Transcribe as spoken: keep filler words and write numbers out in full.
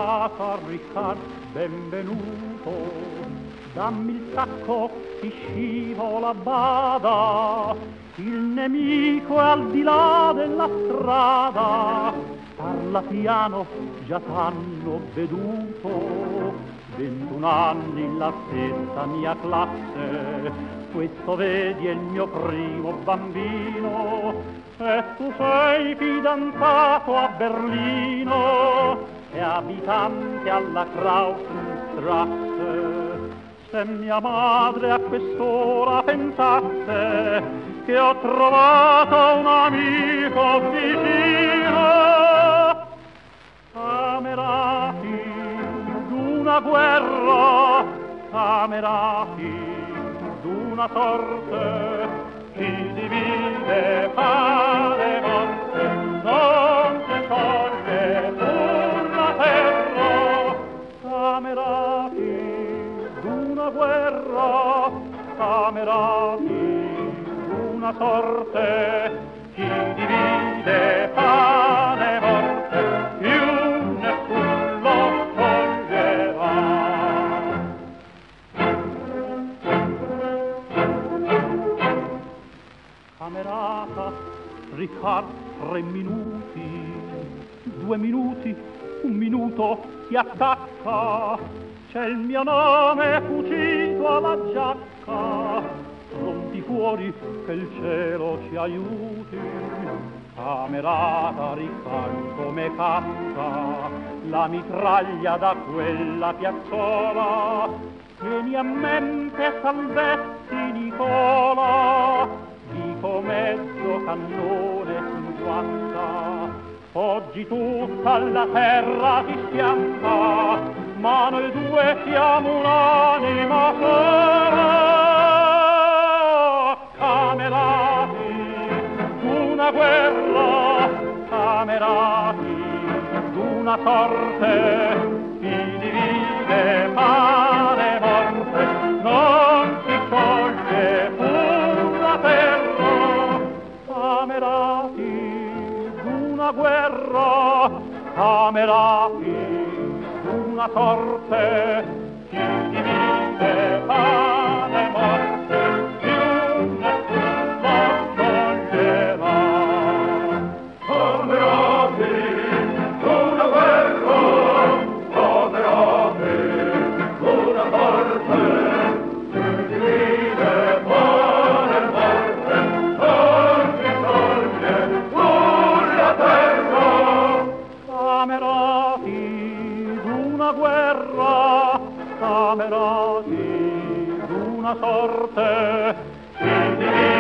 camerata Riccardo, benvenuto. Dammi il sacco, ti scivola, bada, il nemico è al di là della strada. Parla piano, già t'hanno veduto, ventun anni la stessa mia classe, questo vedi è il mio primo bambino, e tu sei fidanzato a Berlino e abitante alla Krausenstrasse. Se mia madre a quest'ora pensasse che ho trovato un amico vicino, camerati d'una guerra, camerati d'una sorte, chi divide pane e morte, non si scioglie sulla terra, camerati d'una guerra, camerati d'una sorte, chi divide pane e morte, più nessun lo scioglierà. Camerata, Riccardo, tre minuti, due minuti, un minuto, ti attacca, c'è il mio nome cucito alla giacca, pronti fuori che il cielo ci aiuti. Camerata, Riccardo, come caccia la mitraglia da quella piazzola, tieni a mente Salvetti Nicola, dico mezzo cannone cinquanta, oggi tutta la terra ti schianta, ma noi due siamo un'anima sola. Camerati d'una guerra, camerati d'una sorte, chi divide pane e morte, non si scioglie sulla terra. Camerati d'una guerra, camerati d'una sorte, chi divide pane e morte, più nessun lo scioglierà. Camerati d'una guerra, camerati d'una sorte, chi divide pane e morte, non si scioglie sulla terra. Camerati d'una guerra, camerati d'una sorte,